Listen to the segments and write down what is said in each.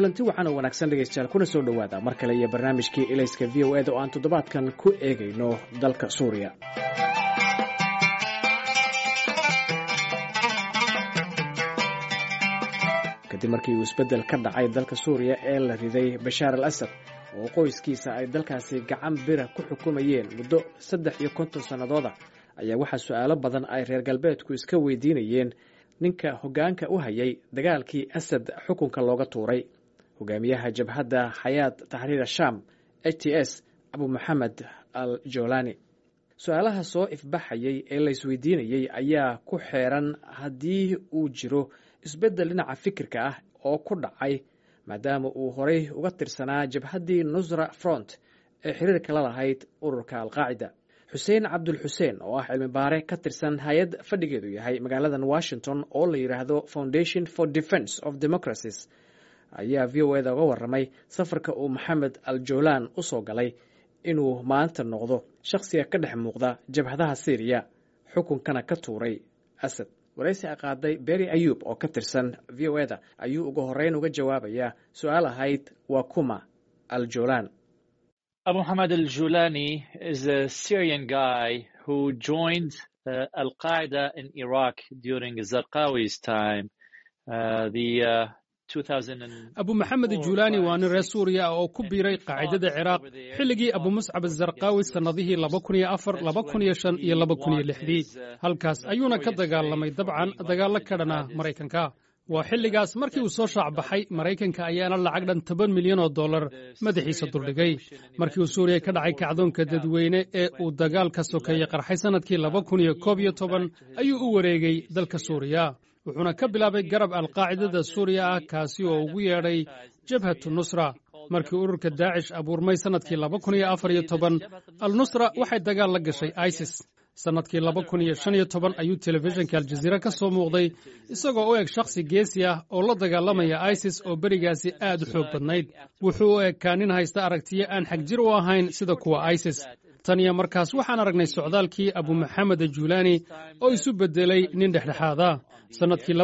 kulanti wacan oo wanaagsan dhegaystayaal kuna soo dhowaada mar kale iyo barnaamijkii ilayska v o eda oo aan toddobaadkan ku eegayno dalka suuriya. kadib markii uu isbeddel ka dhacay dalka suuriya ee la riday bashaar al asad oo qoyskiisa ay dalkaasi gacan bira ku xukumayeen muddo 53 sannadooda ayaa waxaa su'aalo badan ay reer galbeedku iska weydiinayeen ninka hoggaanka u hayay dagaalkii asad xukunka looga tuuray hogaamiyaha jabhadda xayaad taxriir sham HTS abu maxamed al jolani. su'aalaha soo ifbaxayay ee la isweydiinayay ayaa ku xeeran haddii uu jiro isbeddel dhinaca fikirka ah oo ku dhacay maadaama uu horay uga tirsanaa jabhaddii nusra front ee xiriirka la lahayd ururka alqaacida. xuseen cabdulxuseen oo ah cilmi baare ka tirsan hay-ad fadhigeedu yahay magaaladan washington oo la yidhaahdo foundation for defense of democracies ayaa v o eda uga warramay safarka uu maxamed al jolan u soo galay inuu maanta noqdo shakhsiga ka dhex muuqda jabhadaha syriya xukunkana ka tuuray asad. waraysi qaaday beri ayub oo ka tirsan v o eda ayuu ugu horreyn uga jawaabayaa su-aal ahayd waa kuma al jolan. Abu Muhammad al-Julani is a Syrian guy who joined Al-Qaeda in Iraq during Zarqawi's time. Abu Muhammad al-Julani waa nin reer Suuriya oo ku biiray qaacidada Ciraaq xilligii Abu Mus'ab al-Zarqawi sanadihii 2004, 2005 iyo 2006. halkaas ayuuna ka dagaalamay dabcan dagaalo ka dhana Mareykanka. waa xilligaas markii uu soo shaac baxay Mareykanka ayaana lacag dhan $10 milyan madaxiisa duldhigay markii uu Suuriya ka dhacay kacdoonka dadweyne ee uu dagaalka sokeeyay qarxay sanadkii 2011 ayuu u wareegay dalka Suuriya wuxuuna ka bilaabay garab al-qaacidada Suuriya ah kaasi oo ugu yeedhay jabhatu nusra. markii ururka Daacish abuurmay sanadkii 2014 al-nusra waxay dagaal la gashay ISIS. sanadkii 2015 ayuu telefishinka Al-Jazeera ka soo muuqday isagoo u eg shakhsi geesi ah oo la dagaalamaya ISIS oo berigaasi aad u xoog badnayd. wuxuu u ekaa nin haysta aragtiyo aan xagjir u ahayn sida kuwa ISIS. tan iyo markaas waxaan aragnay socdaalkii Abu Muhammad al-Julani oo isu bedelay nin dhexdhexaada. sanadkii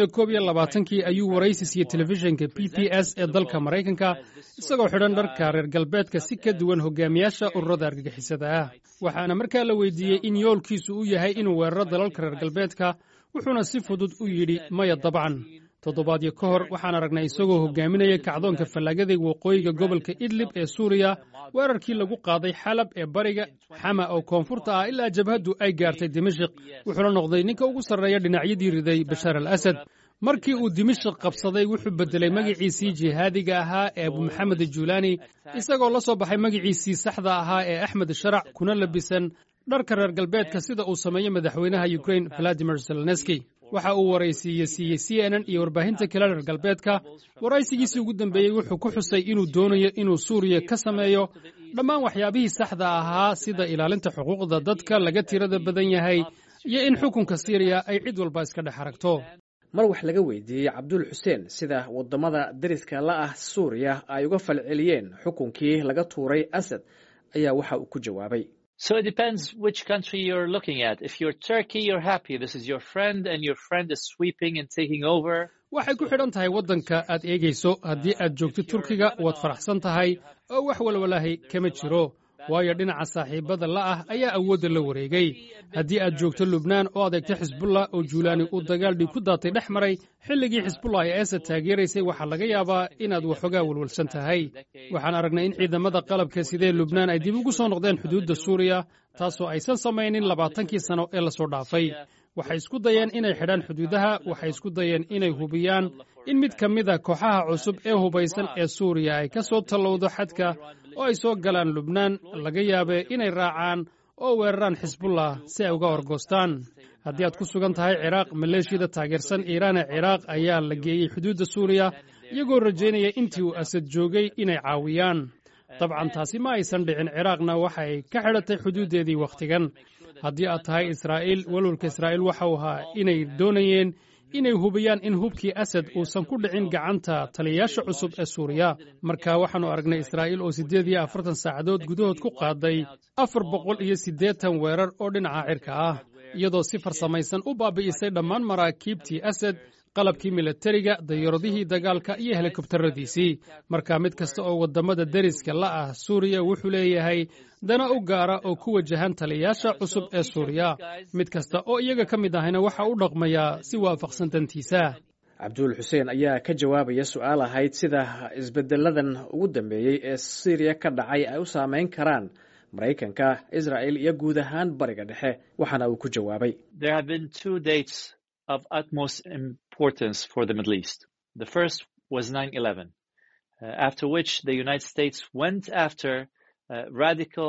2021 ayuu waraysi siiyey telefishinka PBS ee dalka Mareykanka isagoo xidhan dharka reer galbeedka si ka duwan hogaamiyaasha ururada argagixisada ah. waxaana markaa la weydiiyey in yoolkiisu u yahay inuu weeraro dalalka reer galbeedka wuxuuna si fudud u yidhi maya dabcan. toddobaadyo ka hor waxaan aragnay isagoo hogaaminaya kacdoonka fallaagada waqooyiga gobolka Idlib ee Suuriya weerarkii lagu qaaday Xalab ee bariga Xama oo koonfurta ah ilaa jabhaddu ay gaartay Dimashq. wuxuuna noqday ninka ugu sarreeya dhinacyadii riday Bashaar al-Asad. markii uu Dimashq qabsaday wuxuu bedelay magaciisii jihaadiga ahaa ee Abu Muhammad al-Julani isagoo la soo baxay magaciisii saxda ahaa ee Axmed Sharac kuna labisan dharka reer galbeedka sida uu sameeyay madaxweynaha Ukraine Vladimir Zelensky. waxa uu waraysiiyey CNN iyo warbaahinta kale reer galbeedka. waraysigiisii ugu dambeeyey wuxuu ku xusay inuu doonayo inuu Suuriya ka sameeyo dhammaan waxyaabihii saxda ahaa sida ilaalinta xuquuqda dadka laga tirada badan yahay iyo in xukunka Syria ay cid walba iska dhex aragto. mar wax laga weydiiyey Cabdul Xuseen sida wadamada dariska la ah Suuriya ay uga falceliyeen xukunkii laga tuuray Asad ayaa waxa uu ku jawaabay. So it depends which country you're looking at. If you're Turkey, you're happy. This is your friend and your friend is sweeping and taking over. waxay ku xidhan tahay waddanka aad eegayso. haddii aad joogto Turkiga waad faraxsan tahay oo wax walwalahay kama jiro waayo dhinaca saaxiibada la ah ayaa awoodda la wareegay. haddii aad joogto Lubnaan oo adeegto Xisbullah oo Julani uu dagaal dhig ku daatay dhex maray xilligii Xisbullah ay Asad taageeraysay waxaa laga yaabaa inaad waxoogaa walwalsan tahay. waxaan aragnay in ciidamada qalabka sidee Lubnaan ay dib ugu soo noqdeen xuduudda Suuriya taasoo aysan samaynin 20 sano ee la soo dhaafay. waxay isku dayeen inay xidhaan xuduudaha. waxay isku dayeen inay hubiyaan in mid ka mid a kooxaha cusub ee hubaysan ee Suuriya ay ka soo tallowdo xadka oo ay soo galaan Lubnaan laga yaabee inay raacaan oo weeraraan Xisbullah si ay uga horgoostaan. haddii aad ku sugan tahay Ciraaq maleeshiyada taageersan Iiraan ee Ciraaq ayaa la geeyey xuduudda Suuriya iyagoo rajaynaya intii uu Asad joogay inay caawiyaan. dabcan taasi ma aysan dhicin. Ciraaqna waxay ka xidhatay xuduudeedii wakhtigan. haddii aad tahay Israa'iil walwalka Israa'iil waxa uu ahaa inay doonayeen inay hubiyaan in hubkii Asad uusan ku dhicin gacanta taliyayaasha cusub ee Suuriya. marka waxaanu aragnay Israa'iil oo 48 saacadood gudahood ku qaaday 480 weerar oo dhinaca cirka ah iyadoo si farsamaysan u baabi'isay dhammaan maraakiibtii Asad qalabkii milatariga dayaaradihii dagaalka iyo helikobtaradiisii marka mid kasta oo waddamada deriska la ah suuriya wuxuu leeyahay dana u gaara oo ku wajahan taliyayaasha cusub ee suuriya mid kasta oo iyaga ka mid ahayna waxa u dhaqmayaa si waafaqsan dantiisa cabduul xuseen ayaa ka jawaabaya su'aal ahayd sida isbeddeladan ugu dambeeyey ee Syria ka dhacay ay u saameyn karaan Maraykanka, Israel iyo guud ahaan bariga dhexe waxaana uu ku jawaabay There have been two dates of utmost importance for the Middle East. The first was 9/11, after which the United States went after radical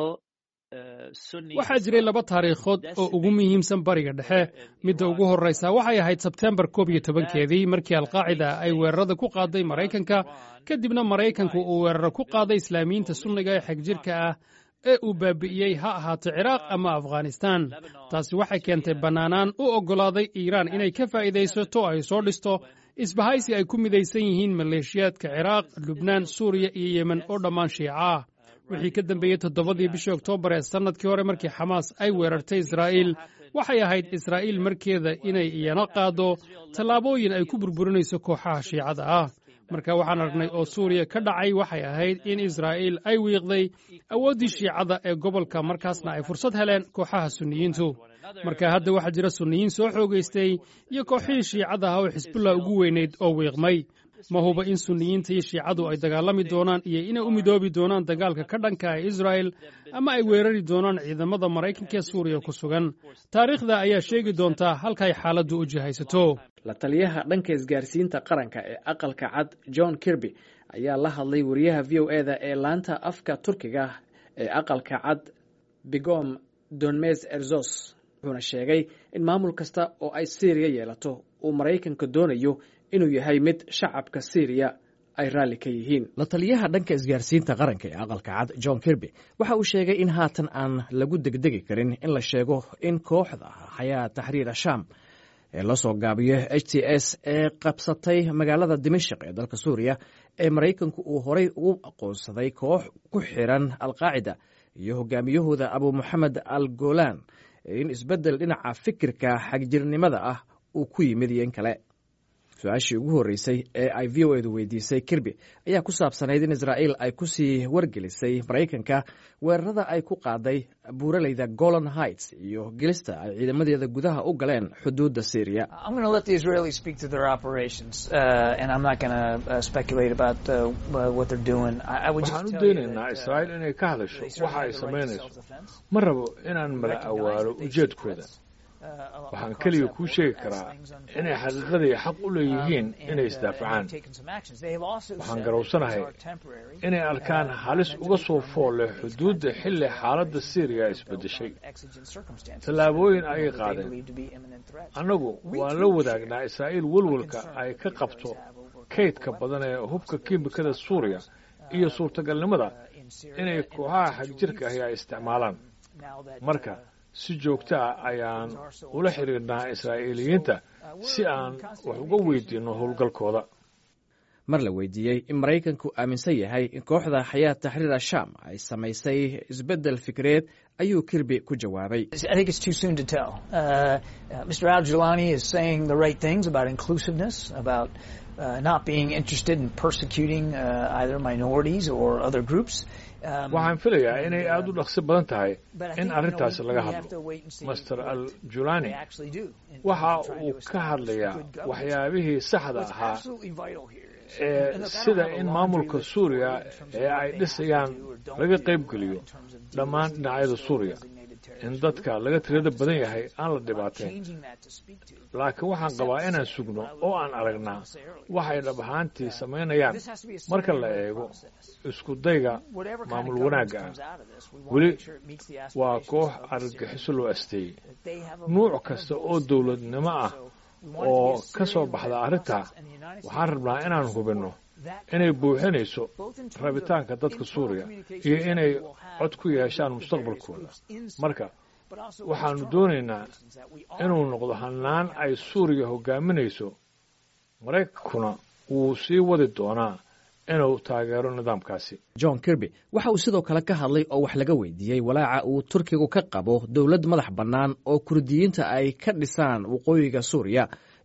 waxaa jiray laba taariikhood oo ugu muhiimsan bariga dhexe midda ugu horraysa waxay ahayd sebtembar 11keedii markii alqaacida ay weerarada ku qaaday maraykanka kadibna maraykanku uu weeraro ku qaaday islaamiyiinta sunniga ee xagjirka ah ee uu baabi'iyey ha ahaato ciraaq ama afghanistan taasi waxay keentay bannaanaan u oggolaaday iiraan inay ka faa'iidaysato ay soo dhisto isbahaysi ay ku midaysan yihiin maleeshiyaadka ciraaq lubnaan suuriya iyo yemen oo dhammaan shiica ah wixii ka dambeeyey 7 bishii oktoobar ee sannadkii hore markii xamaas ay weerartay israa'iil waxay ahayd israa'iil markeeda inay iyana qaado tallaabooyin ay ku burburinayso kooxaha shiicada ah marka waxaan aragnay oo suuriya ka dhacay waxay ahayd in israa'iil ay wiiqday awooddii shiicada ee gobolka markaasna ay fursad heleen kooxaha sunniyiintu marka hadda waxaa jira sunniyiin soo xoogaystay iyo kooxihii shiicada ah oo xisbullah ugu weynayd oo wiiqmay ma huba in sunniyiinta iyo shiicadu ay dagaalami doonaan iyo inay u midoobi doonaan dagaalka ka dhanka ah Israel ama ay weerari doonaan ciidamada Maraykanka ee Suuriya ku sugan taariikhda ayaa sheegi doonta halka ay xaaladdu u jihaysato la taliyaha dhanka isgaarsiinta qaranka ee aqalka cad John Kirby ayaa la hadlay wariyaha VOA-da ee laanta afka Turkiga ee aqalka cad Bigom Donmez Erzos wuxuuna sheegay in maamul kasta oo ay Syria yeelato uu Maraykanka doonayo inuu yahay mid shacabka Syria ay raalli ka yihiin la taliyaha dhanka isgaarsiinta qaranka ee aqalka cad John Kirby waxa uu sheegay in haatan aan lagu degdegi karin in la sheego in kooxda Hayat Tahrir al-Sham ee la soo gaabiyo HTS ee qabsatay magaalada Dimashq ee dalka Suuriya ee Maraykanku uu horay ugu aqoonsaday koox ku xiran al-Qaacida iyo hogaamiyahooda Abu Muhammad al-Golan in isbeddel dhinaca fikirka xagjirnimada ah uu ku yimid in kale su-aashii ugu horreysay ee ay VOA-du weydiisay Kirby ayaa ku saabsanayd in Israa'iil ay ku sii wargelisay Maraykanka weerarada ay ku qaaday buuraleyda Golan Heights iyo gelista ay ciidamadeeda gudaha u galeen xuduudda Syria. waxaan u daynaynaa Israa'iil inay ka hadasho waxa ay samaynayso ma rabo inaan mala awaalo ujeedkooda waxaan keliya kuu sheegi karaa inay xaqiiqadii xaq u leeyihiin inay isdaafacaan waxaan garowsanahay inay arkaan halis uga soo fool leh xuduudda xilli xaaladda Syriya isbeddeshay tallaabooyin ayay qaadeen annagu waan la wadaagnaa Israa'iil walwalka ay ka qabto kaydka badan ee hubka kiimikada Suuriya iyo suurtagalnimada inay kooxaha xagjirka ahi ay isticmaalaan marka si joogto ah ayaan ula xiriirnaa Israa'iiliyiinta si aan wax uga weydiino howlgalkooda mar la weydiiyey in Maraykanku aaminsan yahay in kooxda Hayat Tahrir al-Sham ay samaysay isbeddel fikreed ayuu Kirby ku jawaabay I think it's too soon to tell. Mr. al-Jilani is saying the right things about inclusiveness, about not being interested in persecuting either minorities or other groups. waxaan filayaa inay aad u dhaqsi badan tahay in arrintaas laga hadlo Mr. al-Jilani waxa uu ka hadlayaa waxyaabihii saxda ahaa ee sida in maamulka Suuriya ee ay dhisayaan laga qayb geliyo dhammaan dhinacyada Suuriya in dadka laga tirada badan yahay aan la dhibaateyn laakiin waxaan qabaa inaan sugno oo aan aragnaa waxay dhab ahaantii samaynayaan marka la eego isku dayga maamul wanaagga ah weli waa koox argagixiso loo asteeyey nuuc kasta oo dowladnimo ah oo ka soo baxda arrintaa waxaan rabnaa inaan hubinno inay buuxinayso rabitaanka dadka Suuriya iyo inay cod ku yeeshaan mustaqbalkooda marka waxaanu doonaynaa inuu noqdo hannaan ay Suuriya hogaaminayso Maraykankuna wuu sii wadi doonaa inuu taageero nidaamkaasi John Kirby waxa uu sidoo kale ka hadlay oo wax laga weydiiyey walaaca uu Turkigu ka qabo dowlad madax bannaan oo Kurdiyiinta ay ka dhisaan waqooyiga Suuriya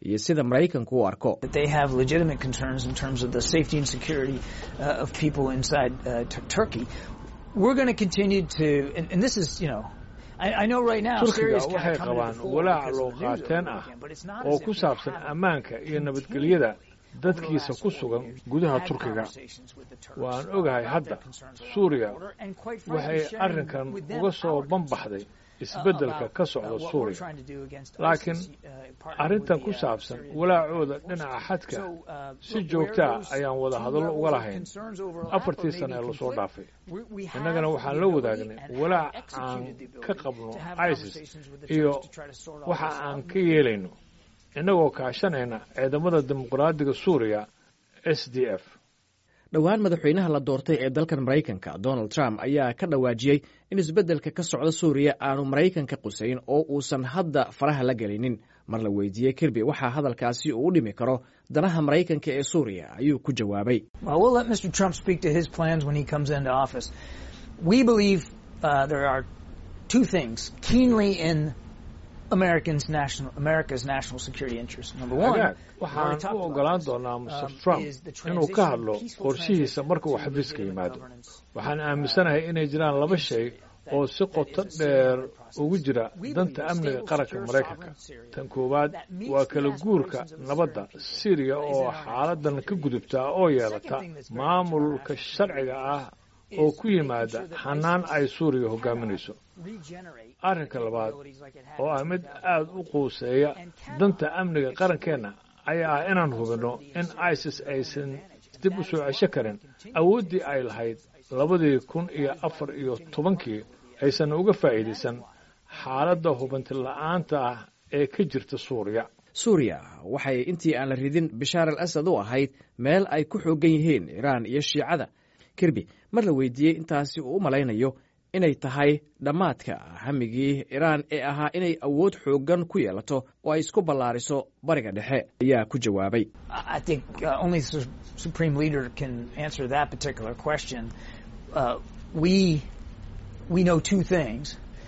iyo sida maraykanku u arko. They have legitimate concerns in terms of the safety and security of people inside Turkey. We're going to continue to, and this is, you know, I know right now Turkiga waxay qabaan walaac loo qaateen ah oo ku saabsan ammaanka iyo nabadgelyada dadkiisa ku sugan gudaha Turkiga. Waan ogahay hadda Suuriya waxay arrinkan uga soo banbaxday isbeddelka ka socda Suuriya, laakiin arrintan ku saabsan walaacooda dhinaca xadka si joogta ah ayaan wada hadallo uga lahayn 4 sano ee lasoo dhaafay. innagana waxaan la wadaagnay walaac aan ka qabno ISIS iyo waxa aan ka yeelayno innagoo kaashanayna ciidamada dimuqraadiga Suuriya SDF. dhowaan madaxweynaha la doortay ee dalkan Maraykanka Donald Trump ayaa ka dhawaajiyey in isbeddelka ka socda Suuriya aanu Maraykanka qusayn oo uusan hadda faraha la gelinin. mar la weydiiyey Kirby waxa hadalkaasi uu u dhimi karo danaha Maraykanka ee Suuriya ayuu ku jawaabay. We'll let Mr. Trump speak to his plans when he comes into office. We believe there are two things keenly in America's national security interest. Number one, waxaan u ogolaan doonaa Mr. Trump inuu ka hadlo qorshihiisa marka uu xafiiska yimaado. waxaan aaminsanahay inay jiraan 2 shay oo si qoto dheer ugu jira danta amniga qaranka Maraykanka. tan koowaad waa kala guurka nabadda Syria oo xaaladan ka gudubta oo yeelata maamulka sharciga ah oo ku yimaada xanaan ay Suuriya hogaaminayso. arrinka labaad oo ah mid aad u quuseeya danta amniga qarankeena ayaa ah inaan hubino in ISIS aysan dib u soo cesho karin awooddii ay lahayd 2014 aysan uga faa'iidaysan xaaladda hubinti la'aanta ah ee ka jirta Suuriya. Suuriya waxay intii aan la ridin Bashar al-Assad u ahayd meel ay ku xoogan yihiin Iran iyo Shiicada. Kirby mar la weydiiyey intaasi uu u malaynayo inay tahay dhammaadka hamigii Iran ee ahaa inay awood xoogan ku yeelato oo ay isku ballaariso bariga dhexe ayaa ku jawaabay. I think only the supreme leader can answer that particular question. We know two things.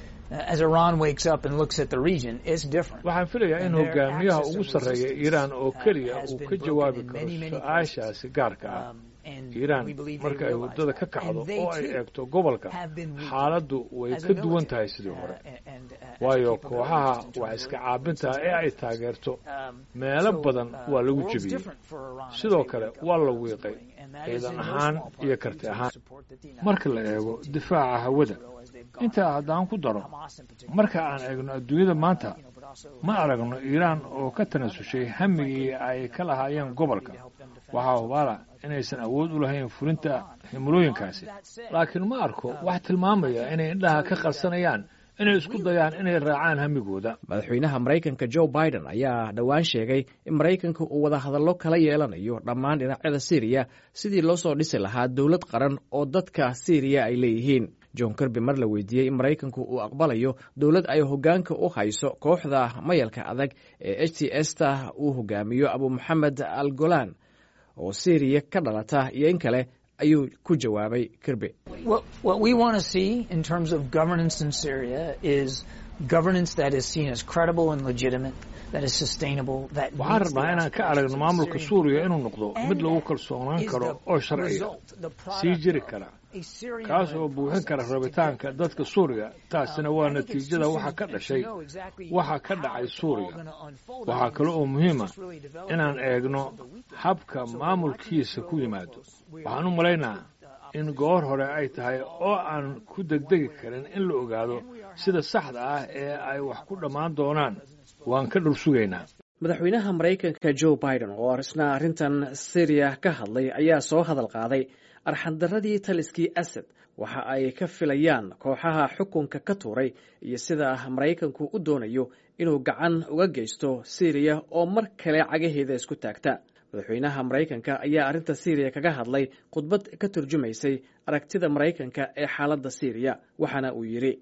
As Iran wakes up and looks at the region, it's different. waxaan filayaa in hogaamiyaha ugu sarreeya Iran oo kaliya uu ka jawaabi karo su'aashaasi gaarka ah. Iran marka ay waddada ka kacdo oo ay eegto gobolka xaaladdu way ka duwan tahay sidii hore, waayo kooxaha wax iska caabinta ee ay taageerto meelo badan waa lagu jebiyey, sidoo kale waa la wiiqay ciidan ahaan iyo karti ahaan. marka la eego difaaca hawada, intaa haddaan ku daro, marka aan eegno adduunyada maanta ma aragno Iran oo ka tanasushay hamigii ay ka lahaayeen gobolka. waxaa hubaala inaysan awood u lahayn fulinta himilooyinkaasi, laakiin ma arko wax tilmaamaya inay indhaha ka qarsanayaan inay isku dayaan inay raacaan hamigooda. madaxweynaha Maraykanka Joe Biden ayaa dhowaan sheegay in Maraykanka uu wada hadallo kala yeelanayo dhammaan dhinacyada Syria sidii loo soo dhisi lahaa dawlad qaran oo dadka Syria ay leeyihiin. John Kirby mar la weydiiyey in Maraykanku uu aqbalayo dawlad ay hoggaanka u hayso kooxda mayalka adag ee HTS-ta uu hogaamiyo Abu Mohammed al-Golan oo Syria ka dhalata iyo in kale ayuu ku jawaabay Kirby. What we want to see in terms of governance in Syria is governance that is seen as credible and legitimate, that is sustainable, that waxaan rabnaa inaan ka aragno maamulka Suuriya inuu noqdo mid lagu kalsoonaan karo oo sharciya sii jiri kara, kaas oo buuxin kara rabitaanka dadka Suuriya. taasina waa natiijada waxa ka dhashay waxa ka dhacay Suuriya. waxaa kale oo muhiima inaan eegno habka maamulkiisa ku yimaado. waxaan u malaynaa in goor hore ay tahay oo aan ku degdegi karin in la ogaado sida saxda ah ee ay wax ku dhammaan doonaan. waan ka dhul sugaynaa. madaxweynaha Maraykanka Joe Biden oo isna arrintan Syria ka hadlay ayaa soo hadal qaaday arxandaradii taliskii Assad, waxa ay ka filayaan kooxaha xukunka ka tuuray iyo sida Maraykanku u doonayo inuu gacan uga geysto Syria oo mar kale cagaheeda isku taagta. madaxweynaha Maraykanka ayaa arrinta Syria kaga hadlay khudbad ka turjumaysay aragtida Maraykanka ee xaaladda Syria, waxaana uu yiri: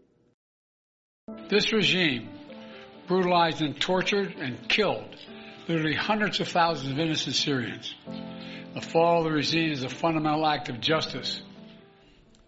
This regime brutalized and tortured and killed literally hundreds of thousands of innocent Syrians. The fall of the regime is a fundamental act of justice.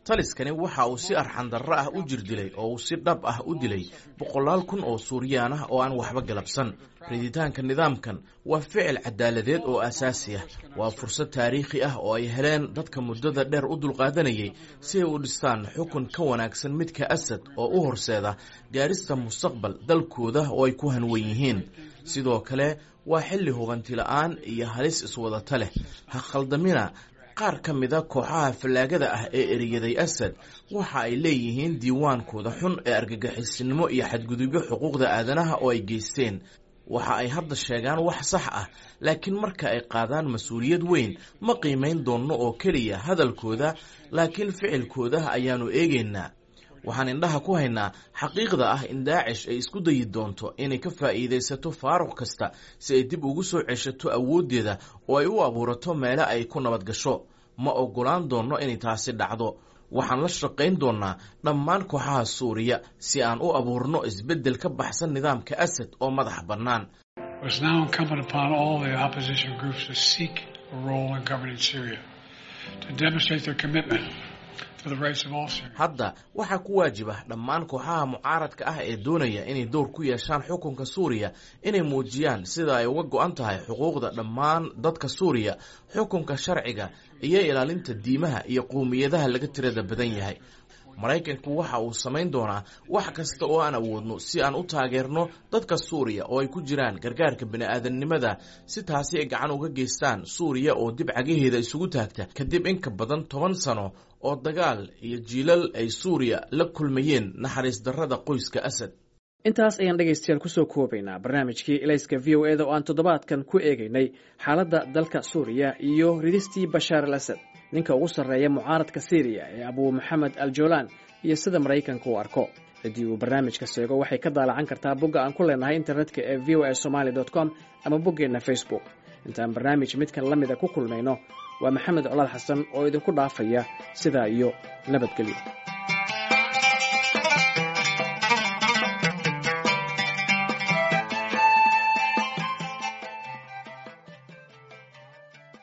taliskani waxa uu si arxandarro ah u jirdilay oo uu si dhab ah u dilay 100,000 oo Suuriyaan ah oo aan waxba galabsan. Riditaanka nidaamkan waa ficil cadaaladeed oo asaasi ah, waa fursad taariikhi ah oo ay heleen dadka muddada dheer u dulqaadanayay si ay u dhistaan xukun ka wanaagsan midka Assad oo u horseeda gaarista mustaqbal dalkooda oo ay ku hanweyn yihiin. Sidoo kale waa xilli hubanti la'aan iyo halis iswadata leh. Ha khaldamina, qaar ka mida kooxaha fallaagada ah ee eriyaday Assad waxa ay leeyihiin diiwaankooda xun ee argagixisnimo iyo xadgudubyo xuquuqda aadanaha oo ay geysteen. waxa ay hadda sheegaan wax sax ah, laakiin marka ay qaadaan mas'uuliyad weyn ma qiimeyn doono oo kaliya hadalkooda, laakiin ficilkooda ayaanu eegaynaa. waxaan indhaha ku haynaa xaqiiqda ah in Daacish ay isku dayi doonto inay ka faa'iideysato faaruq kasta si ay dib ugu soo ceshato awoodeeda oo ay u abuurato meelo ay ku nabad gasho. ma ogolaan doono inay taasi dhacdo. waxaan la shaqayn doonaa dhammaan kooxaha Suuriya si aan u abuurno isbeddel ka baxsan nidaamka Assad oo madax bannaan. It's now incumbent upon all the opposition groups to seek a role in governing Syria, to demonstrate their commitment to the rights of all Syrians. Hadda waxaa ku waajib ah dhammaan kooxaha mucaaradka ah ee doonaya inay door ku yeeshaan xukunka Suuriya inay muujiyaan sida ay uga go'an tahay xuquuqda dhammaan dadka Suuriya, xukunka sharciga iyo ilaalinta diimaha iyo qowmiyadaha laga tirada badan yahay. Maraykanku waxa uu samayn doonaa wax kasta oo aan awoodno si aan u taageerno dadka Suuriya oo ay ku jiraan gargaarka bini'aadanimada si taasi ay gacan uga geystaan Suuriya oo dib cagaheeda isugu taagta kadib in ka badan 10 sano oo dagaal iyo jiilal ay Suuriya la kulmayeen naxariis darrada qoyska Assad. intaas ayaan dhageystayaal ku soo koobaynaa barnaamijkii Ilayska VOA-da oo aan toddobaadkan ku eegaynay xaaladda dalka Suuriya iyo ridistii Bashar al-Assad, ninka ugu sarreeya mucaaradka Syria ee Abu Mohammed al-Jolan, iyo sida Maraykanku u arko. haddii uu barnaamijka seego waxay ka daalacan kartaa bogga aan ku leenahay internetka ee voasomali.com ama boggeena Facebook. intaan barnaamij midkan la mida ku kulmayno waa Maxamed Colaad Xasan oo idinku dhaafaya sidaa iyo nabadgelyo.